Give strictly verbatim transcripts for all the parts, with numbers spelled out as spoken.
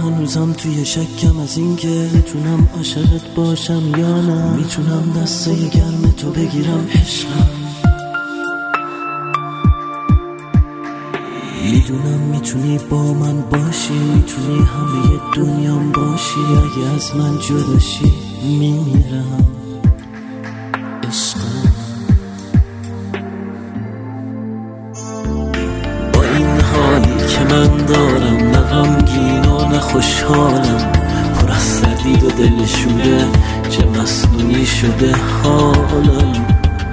هنوزم توی شکم از این که میتونم عاشقت باشم یا نه. میتونم دسته گرم تو بگیرم عشقم، میدونم میتونی با من باشی، میتونی همه دنیام باشی. اگه از من جداشی میمیرم عشقم. با این حالی که من دارم، نه غمگین و نه خوشحالم، پر از تردید و دل شوره، چه مصنوعی شده حالم.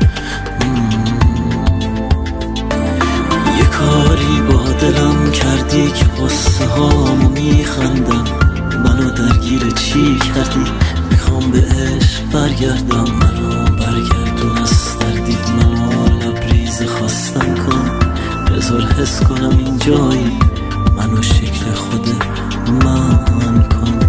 یه کاری با دلم کردی که قصه هامو میخندم، منو درگیر چی کردی؟ میخوام به عشق برگردم، منو برگردون از تردید، منو لبریز خواستن کن، بذار حس کنم این جایی، منو شکل خود من کن.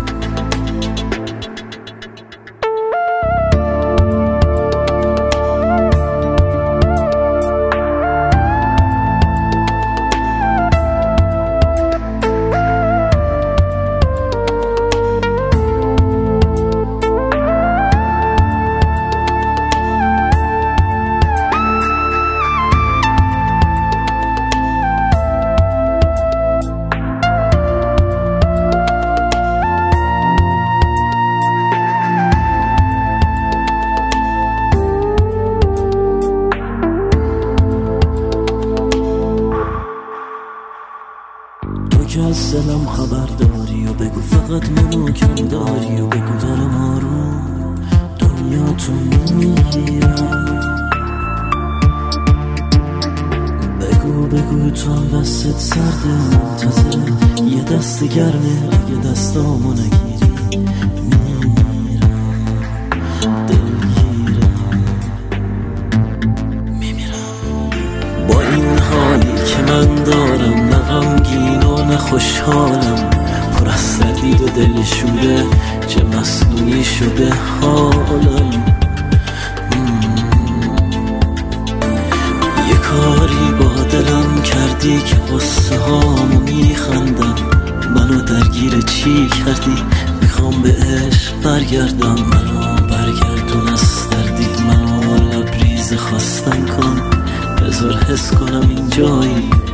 تو که از دلم خبر داری و بگو فقط منو کم داری و بگو دارم آروم دنیا تو میگیرم. بگو بگو تو هم دستت سرده منتظره، یه دست گرمه اگه دستامو نگیری میمیرم دلگیرم میمیرم. با این حالی که من دارم، نه غمگین و نه خوشحالم، پر از تردید و دل شوره، چه مصنوعی شده حالم. یه کاری با دلم کردی که قصه هامو میخندم، منو درگیر چی کردی؟ میخوام به عشق برگردم، منو برگردون از تردید، منو لبریز خواستن کن، بذار حس کنم این جایی،